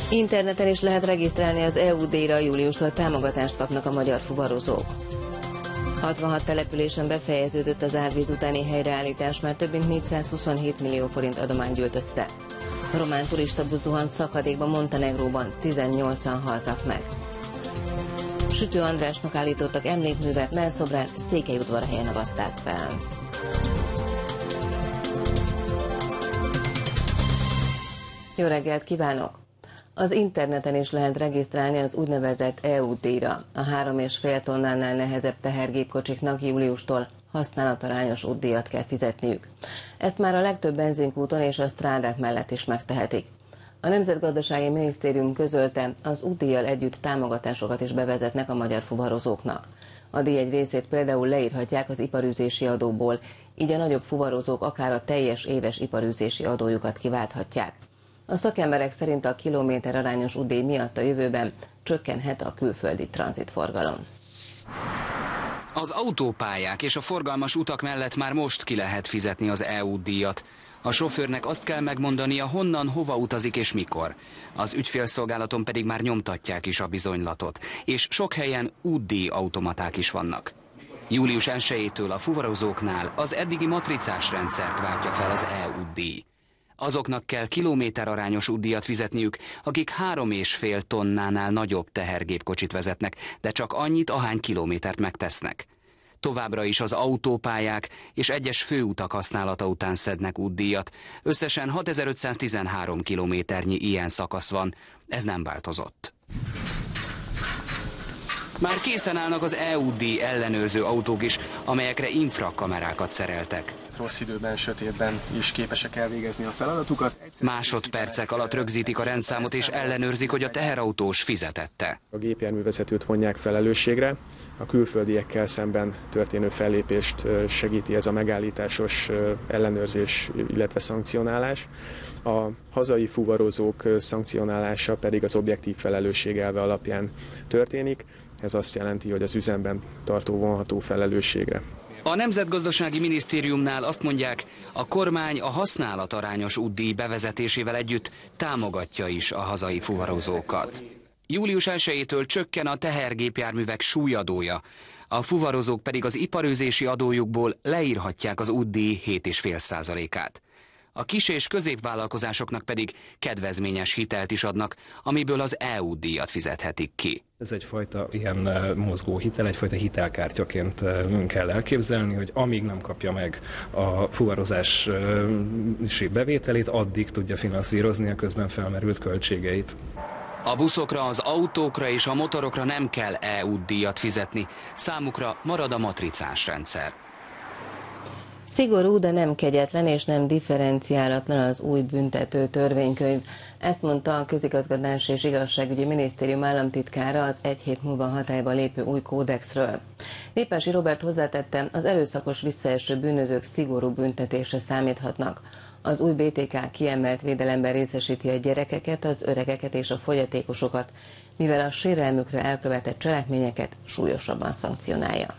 Interneten is lehet regisztrálni az EU-díjra, júliustól támogatást kapnak a magyar fuvarozók. 66 településen befejeződött az árvíz utáni helyreállítás, már több mint 427 millió forint adomány gyűlt össze. A román turistabusz zuhant szakadékba Montenegróban, 18-an haltak meg. Sütő Andrásnak állítottak emlékművet, mellszobrán Székelyudvarhelyen avatták fel. Jó reggelt kívánok! Az interneten is lehet regisztrálni az úgynevezett EU-díjra. A 3,5 tonnánál nehezebb tehergépkocsiknak júliustól használatarányos útdíjat kell fizetniük. Ezt már a legtöbb benzinkúton és a strádák mellett is megtehetik. A Nemzetgazdasági Minisztérium közölte, az útdíjjal együtt támogatásokat is bevezetnek a magyar fuvarozóknak. A díj egy részét például leírhatják az iparűzési adóból, így a nagyobb fuvarozók akár a teljes éves iparűzési adójukat kiválthatják. A szakemberek szerint a kilométer arányos útdíj miatt a jövőben csökkenhet a külföldi tranzitforgalom. Az autópályák és a forgalmas utak mellett már most ki lehet fizetni az EU-díjat. A sofőrnek azt kell megmondania, honnan, hova utazik és mikor. Az ügyfélszolgálaton pedig már nyomtatják is a bizonylatot. És sok helyen útdíj automaták is vannak. Július 1-től a fuvarozóknál az eddigi matricás rendszert váltja fel az EU-díj. Azoknak kell kilométerarányos útdíjat fizetniük, akik 3,5 tonnánál nagyobb tehergépkocsit vezetnek, de csak annyit, ahány kilométert megtesznek. Továbbra is az autópályák és egyes főutak használata után szednek útdíjat. Összesen 6513 kilométernyi ilyen szakasz van, ez nem változott. Már készen állnak az EU-díj ellenőrző autók is, amelyekre infrakamerákat szereltek. Rossz időben, sötétben is képesek elvégezni a feladatukat. Másodpercek alatt rögzítik a rendszámot és ellenőrzik, hogy a teherautós fizetette. A gépjárművezetőt vonják felelősségre, a külföldiekkel szemben történő fellépést segíti ez a megállításos ellenőrzés, illetve szankcionálás. A hazai fuvarozók szankcionálása pedig az objektív felelősség elve alapján történik. Ez azt jelenti, hogy az üzemben tartó vonható felelősségre. A Nemzetgazdasági Minisztériumnál azt mondják, a kormány a használatarányos útdíj bevezetésével együtt támogatja is a hazai fuvarozókat. Július 1-től csökken a tehergépjárművek súlyadója, a fuvarozók pedig az iparőzési adójukból leírhatják az útdíj 7,5%-át. A kis- és középvállalkozásoknak pedig kedvezményes hitelt is adnak, amiből az EU-díjat fizethetik ki. Ez egyfajta ilyen mozgó hitel, egyfajta hitelkártyaként kell elképzelni, hogy amíg nem kapja meg a fuvarozási bevételét, addig tudja finanszírozni a közben felmerült költségeit. A buszokra, az autókra és a motorokra nem kell EU-díjat fizetni, számukra marad a matricás rendszer. Szigorú, de nem kegyetlen és nem differenciálatlan az új büntető törvénykönyv. Ezt mondta a Közigazgatási és Igazságügyi Minisztérium államtitkára az egy hét múlva hatályba lépő új kódexről. Népási Róbert hozzátette, az erőszakos visszaeső bűnözők szigorú büntetésre számíthatnak. Az új BTK kiemelt védelemben részesíti a gyerekeket, az öregeket és a fogyatékosokat, mivel a sérelmükre elkövetett cselekményeket súlyosabban szankcionálja.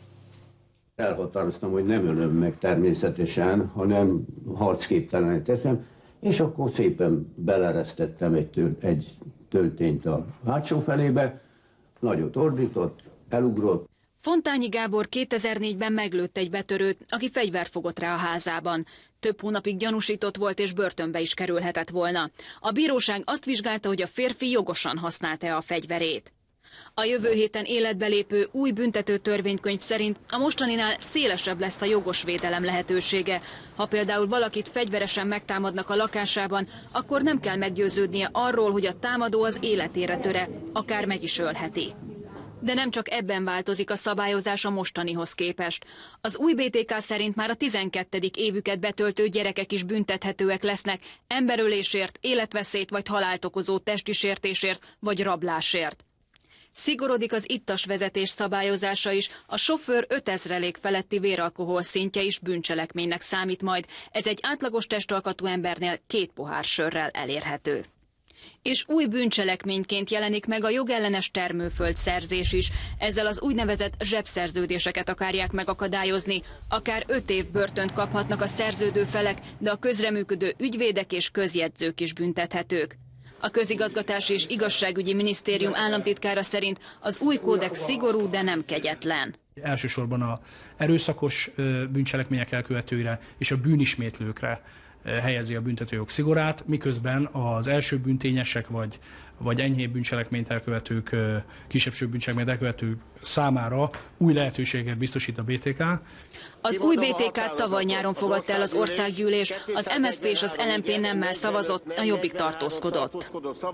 Elhatároztam, hogy nem ölöm meg természetesen, hanem harcképtelenek teszem, és akkor szépen beleresztettem egy töltényt a hátsó felébe, nagyot ordított, elugrott. Fontányi Gábor 2004-ben meglőtt egy betörőt, aki fegyvert fogott rá a házában. Több hónapig gyanúsított volt és börtönbe is kerülhetett volna. A bíróság azt vizsgálta, hogy a férfi jogosan használta-e a fegyverét. A jövő héten életbe lépő új büntető törvénykönyv szerint a mostaninál szélesebb lesz a jogos védelem lehetősége. Ha például valakit fegyveresen megtámadnak a lakásában, akkor nem kell meggyőződnie arról, hogy a támadó az életére töre, akár meg is ölheti. De nem csak ebben változik a szabályozás a mostanihoz képest. Az új BTK szerint már a 12. évüket betöltő gyerekek is büntethetőek lesznek emberölésért, életveszélyt vagy halált okozó testi sértésért vagy rablásért. Szigorodik az ittas vezetés szabályozása is, a sofőr 5000 feletti véralkohol szintje is bűncselekménynek számít majd. Ez egy átlagos testalkatú embernél 2 pohár sörrel elérhető. És új bűncselekményként jelenik meg a jogellenes termőföld szerzés is. Ezzel az úgynevezett zsebszerződéseket akarják megakadályozni. Akár 5 év börtönt kaphatnak a szerződő felek, de a közreműködő ügyvédek és közjegyzők is büntethetők. A Közigazgatási és Igazságügyi Minisztérium államtitkára szerint az új kódex szigorú, de nem kegyetlen. Elsősorban az erőszakos bűncselekmények elkövetőire és a bűnismétlőkre helyezi a büntetőjog szigorát, miközben az első bűntényesek vagy enyhébb bűncselekményt elkövetők, kisebbső bűncselekményt elkövetők számára új lehetőséget biztosít a BTK. Az új BTK-t tavaly nyáron fogadta el az országgyűlés, az MSZP és az LMP nemmel szavazott, a Jobbik tartózkodott.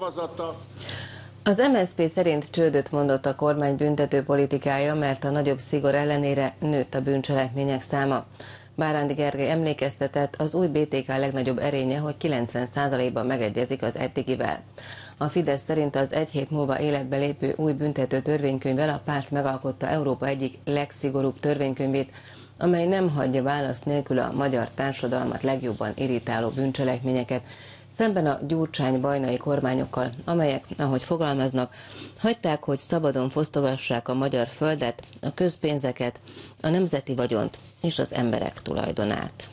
Az MSZP szerint csődöt mondott a kormány büntető politikája, mert a nagyobb szigor ellenére nőtt a bűncselekmények száma. Bárándi Gergely emlékeztetett, az új BTK legnagyobb erénye, hogy 90%-ban megegyezik az eddigivel. A Fidesz szerint az egy hét múlva életbe lépő új büntető törvénykönyvvel a párt megalkotta Európa egyik legszigorúbb törvénykönyvét, amely nem hagyja választ nélkül a magyar társadalmat legjobban irritáló bűncselekményeket, szemben a gyurcsány-bajnai kormányokkal, amelyek, ahogy fogalmaznak, hagyták, hogy szabadon fosztogassák a magyar földet, a közpénzeket, a nemzeti vagyont és az emberek tulajdonát.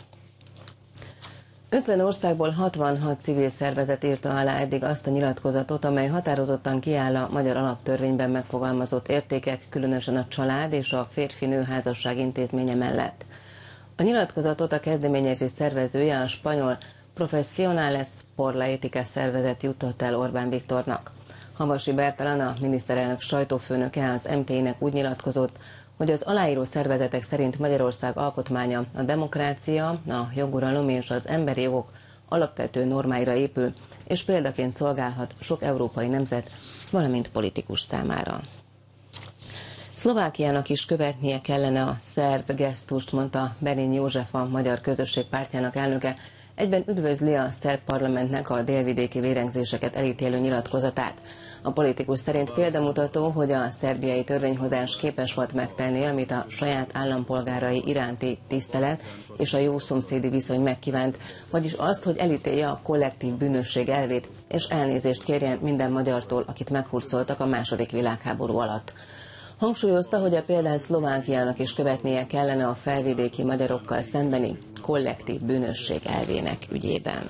50 országból 66 civil szervezet írta alá eddig azt a nyilatkozatot, amely határozottan kiáll a magyar alaptörvényben megfogalmazott értékek, különösen a család és a férfi-nő házasság intézménye mellett. A nyilatkozatot a kezdeményezés szervezője, a spanyol Profesionales por la Ética szervezet juttatta el Orbán Viktornak. Havasi Bertalan, a miniszterelnök sajtófőnöke az MT-nek úgy nyilatkozott, hogy az aláíró szervezetek szerint Magyarország alkotmánya a demokrácia, a joguralom és az emberi jogok alapvető normáira épül, és példaként szolgálhat sok európai nemzet, valamint politikus számára. Szlovákiának is követnie kellene a szerb gesztust, mondta Berény József, a Magyar Közösség Pártjának elnöke. Egyben üdvözli a szerb parlamentnek a délvidéki vérengzéseket elítélő nyilatkozatát. A politikus szerint példamutató, hogy a szerbiai törvényhozás képes volt megtenni, amit a saját állampolgárai iránti tisztelet és a jó szomszédi viszony megkívánt, vagyis azt, hogy elítélje a kollektív bűnösség elvét, és elnézést kérjen minden magyartól, akit meghurcoltak a II. Világháború alatt. Hangsúlyozta, hogy a példát Szlovákiának is követnie kellene a felvidéki magyarokkal szembeni kollektív bűnösség elvének ügyében.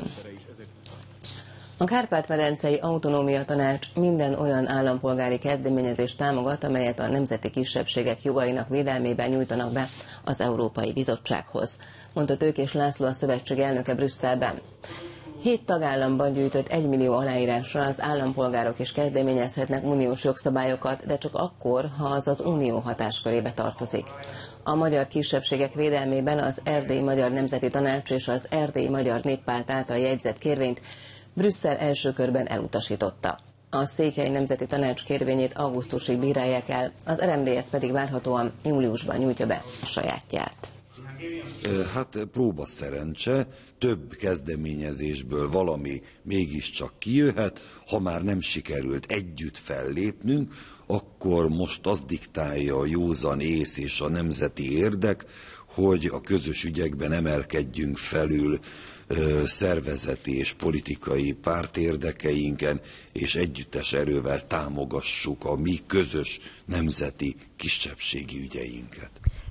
A Kárpát-medencei Autonómia Tanács minden olyan állampolgári kezdeményezést támogat, amelyet a nemzeti kisebbségek jogainak védelmében nyújtanak be az Európai Bizottsághoz, mondta Tőkés László, a szövetség elnöke Brüsszelben. 7 tagállamban gyűjtött 1 millió aláírásra az állampolgárok is kezdeményezhetnek uniós jogszabályokat, de csak akkor, ha az az unió hatáskörébe tartozik. A magyar kisebbségek védelmében az Erdélyi Magyar Nemzeti Tanács és az Erdélyi Magyar Néppárt által jegyzett kérvényt Brüsszel első körben elutasította. A Székely Nemzeti Tanács kérvényét augusztusig bírálják el, az RMDSZ pedig várhatóan júliusban nyújtja be a sajátját. Hát próba szerencse, több kezdeményezésből valami mégiscsak kijöhet, ha már nem sikerült együtt fellépnünk, akkor most azt diktálja a józan ész és a nemzeti érdek, hogy a közös ügyekben emelkedjünk felül szervezeti és politikai pártérdekeinken, és együttes erővel támogassuk a mi közös nemzeti kisebbségi ügyeinket.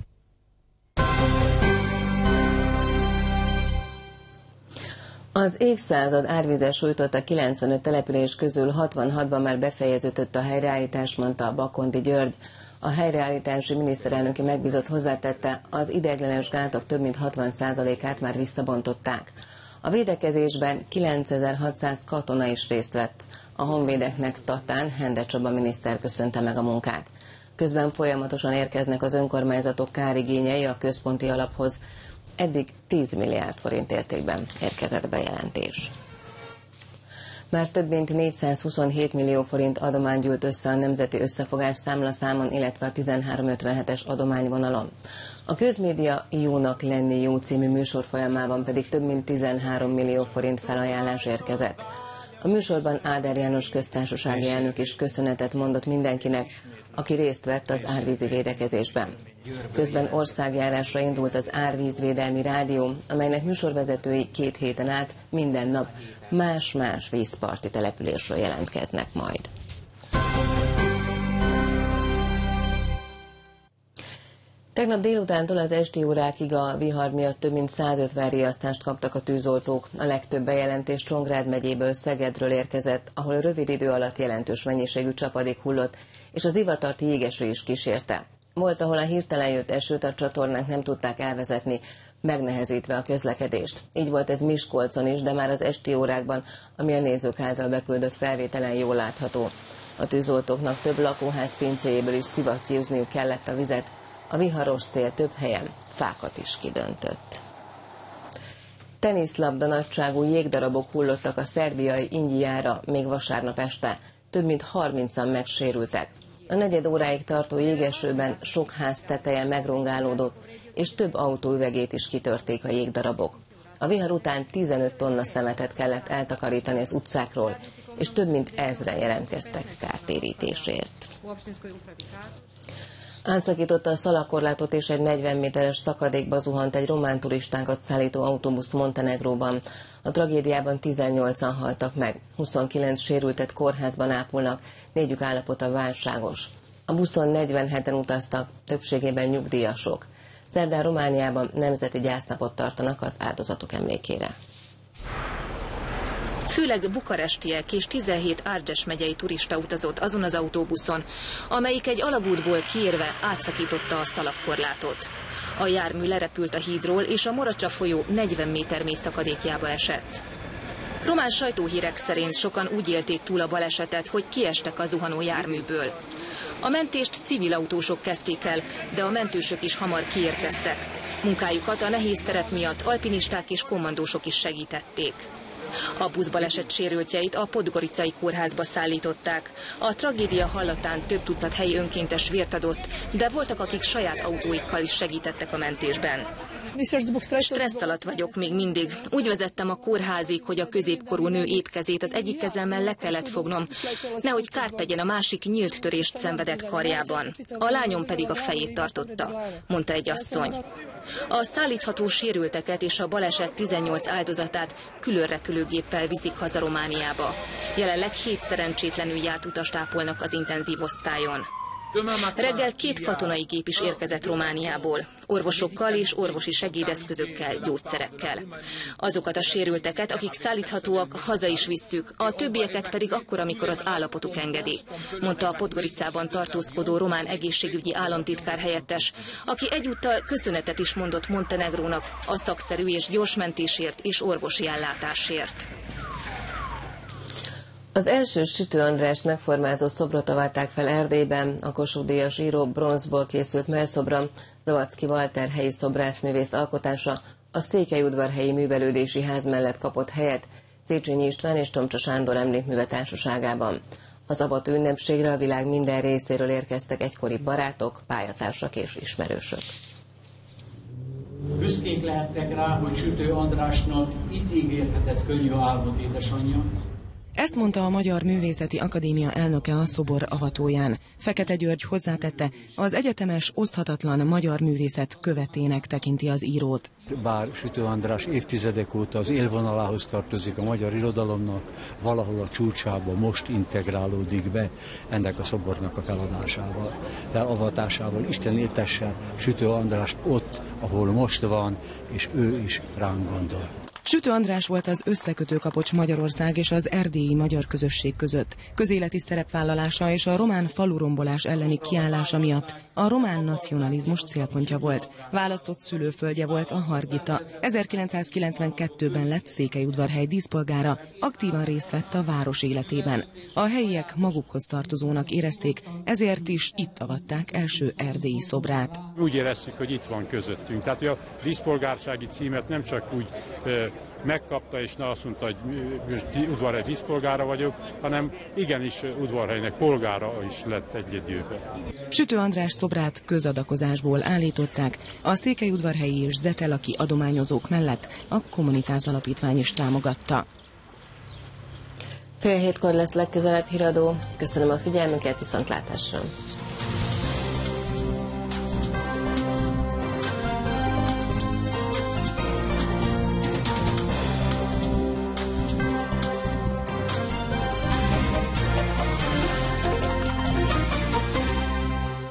Az évszázad árvízzel sújtotta 95 település közül 66-ban már befejeződött a helyreállítás, mondta Bakondi György. A helyreállítási miniszterelnöki megbízott hozzátette, az ideiglenes gátak több mint 60%-át már visszabontották. A védekezésben 9600 katona is részt vett. A honvédeknek Tatán Hende Csaba miniszter köszönte meg a munkát. Közben folyamatosan érkeznek az önkormányzatok kárigényei a központi alaphoz. Eddig 10 milliárd forint értékben érkezett bejelentés. Már több mint 427 millió forint adomány gyűlt össze a Nemzeti Összefogás számlaszámon, illetve a 1357-es adományvonalon. A Közmédia Jónak lenni jó című műsor folyamában pedig több mint 13 millió forint felajánlás érkezett. A műsorban Áder János köztársasági elnök is köszönetet mondott mindenkinek, aki részt vett az árvízi védekezésben. Közben országjárásra indult az Árvízvédelmi Rádió, amelynek műsorvezetői 2 héten át minden nap más-más vízparti településről jelentkeznek majd. Tegnap délutántól az esti órákig a vihar miatt több mint 150 riasztást kaptak a tűzoltók. A legtöbb bejelentés Csongrád megyéből, Szegedről érkezett, ahol rövid idő alatt jelentős mennyiségű csapadék hullott, és az ivatarti jégeső is kísérte. Volt, ahol a hirtelen jött esőt a csatornák nem tudták elvezetni, megnehezítve a közlekedést. Így volt ez Miskolcon is, de már az esti órákban, ami a nézők által beküldött felvételen jól látható. A tűzoltóknak több lakóház pincéjéből is szivattyúzniuk kellett a vizet, a viharos szél több helyen fákat is kidöntött. Teniszlabda nagyságú jégdarabok hullottak a szerbiai Ingyiára még vasárnap este. Több mint 30-an megsérültek. A negyed óráig tartó jégesőben sok ház teteje megrongálódott, és több autó üvegét is kitörték a jégdarabok. A vihar után 15 tonna szemetet kellett eltakarítani az utcákról, és több mint 1000-en jelentkeztek kártérítésért. Átszakította a szalagkorlátot, és egy 40 méteres szakadékba zuhant egy román turistákat szállító autóbusz Montenegróban. A tragédiában 18-an haltak meg, 29 sérültet kórházban ápolnak, 4-ük állapota válságos. A buszon 47-en utaztak, többségében nyugdíjasok. Szerdán Romániában nemzeti gyásznapot tartanak az áldozatok emlékére. Főleg bukarestiek és 17 Argyes megyei turista utazott azon az autóbuszon, amelyik egy alagútból kiérve átszakította a szalagkorlátot. A jármű lerepült a hídról, és a Moracsa folyó 40 méter mély szakadékjába esett. Román sajtóhírek szerint sokan úgy élték túl a balesetet, hogy kiestek a zuhanó járműből. A mentést civil autósok kezdték el, de a mentősök is hamar kiérkeztek. Munkájukat a nehéz terep miatt alpinisták és kommandósok is segítették. A buszbaleset sérültjeit a podgoricai kórházba szállították. A tragédia hallatán több tucat helyi önkéntes vért adott, de voltak, akik saját autóikkal is segítettek a mentésben. Stressz alatt vagyok még mindig. Úgy vezettem a kórházig, hogy a középkorú nő étkezét az egyik kezemmel le kellett fognom, nehogy kárt tegyen, a másik nyílt törést szenvedett karjában. A lányom pedig a fejét tartotta, mondta egy asszony. A szállítható sérülteket és a baleset 18 áldozatát külön repülőgéppel viszik haza Romániába. Jelenleg 7 szerencsétlenül járt utast ápolnak az intenzív osztályon. Reggel 2 katonai gép is érkezett Romániából, orvosokkal és orvosi segédeszközökkel, gyógyszerekkel. Azokat a sérülteket, akik szállíthatóak, haza is visszük, a többieket pedig akkor, amikor az állapotuk engedi, mondta a Podgoricában tartózkodó román egészségügyi államtitkár helyettes, aki egyúttal köszönetet is mondott Montenegrónak a szakszerű és gyors mentésért és orvosi ellátásért. Az első Sütő Andrást megformázó szobrot avatták fel Erdélyben, a Kossuth-díjas író bronzból készült mellszobra, Zavadzki Walter helyi szobrászművész alkotása a Székelyudvarhelyi Művelődési Ház mellett kapott helyet Széchenyi István és Tomcsa Sándor Emlékműve Társaságában. Az avató ünnepségre a világ minden részéről érkeztek egykori barátok, pályatársak és ismerősök. Büszkék lehettek rá, hogy Sütő Andrásnak itt ígérhetett könnyű álmot édesanyja. Ezt mondta a Magyar Művészeti Akadémia elnöke a szobor avatóján. Fekete György hozzátette, az egyetemes, oszthatatlan magyar művészet követének tekinti az írót. Bár Sütő András évtizedek óta az élvonalához tartozik a magyar irodalomnak, valahol a csúcsába most integrálódik be ennek a szobornak a feladásával, felavatásával. Isten éltesse Sütő Andrást ott, ahol most van, és ő is ránk gondol. Sütő András volt az összekötő kapocs Magyarország és az erdélyi magyar közösség között. Közéleti szerepvállalása és a román falurombolás elleni kiállása miatt a román nacionalizmus célpontja volt. Választott szülőföldje volt a Hargita. 1992-ben lett Székelyudvarhely díszpolgára, aktívan részt vett a város életében. A helyiek magukhoz tartozónak érezték, ezért is itt avatták első erdélyi szobrát. Úgy éreztük, hogy itt van közöttünk. Tehát a díszpolgársági címet nem csak úgy megkapta, és azt mondta, hogy Udvarhely díszpolgára vagyok, hanem igenis Udvarhelynek polgára is lett egy időben. Sütő András szobrát közadakozásból állították, a székelyudvarhelyi és zetelaki adományozók mellett a Kommunitás Alapítvány is támogatta. 6:30 lesz legközelebb híradó. Köszönöm a figyelmüket, viszontlátásra!